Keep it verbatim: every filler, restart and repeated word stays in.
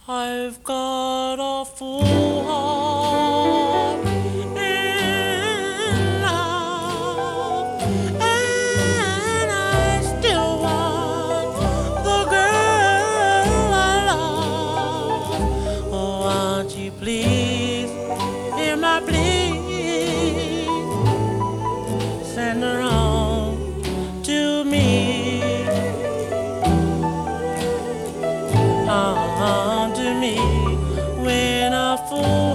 I've got a full heart in love, and I still want the girl I love. Oh, won't you please hear my plea? Send her on to me, on to me when I fall.